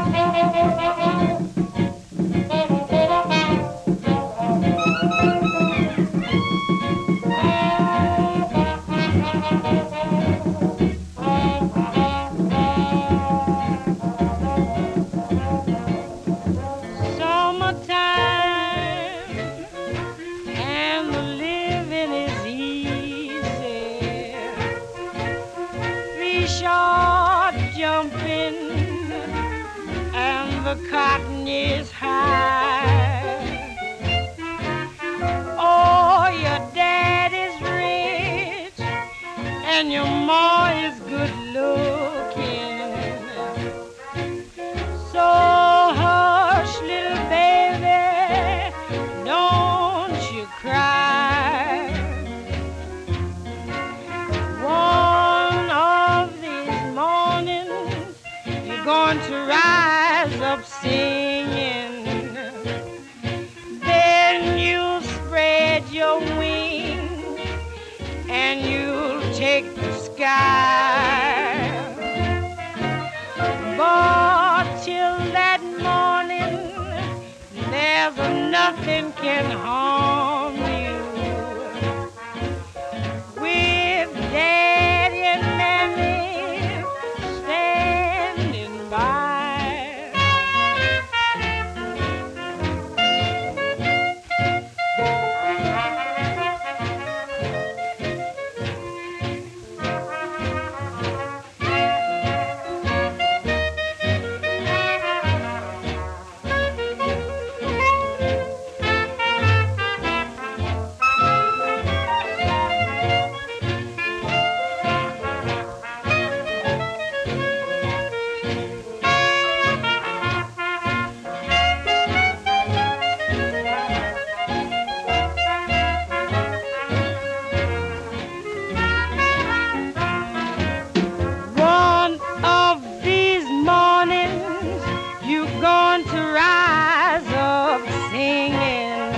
And the living is easy. Three short jumping and the cotton is high. Oh, your dad is rich and your ma is good looking. So hush, little baby, don't you cry. One of these mornings you're going to rise up singing. Then you'll spread your wings and you'll take the sky. But till that morning, there's nothing can harm you. With Daddy and Mammy standing by. One of these mornings you're going to rise up singing.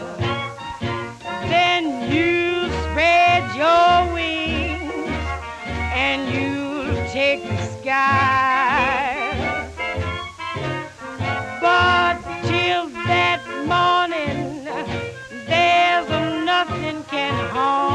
Then you spread your wings and you'll take the sky. But till that morning, there's nothing can harm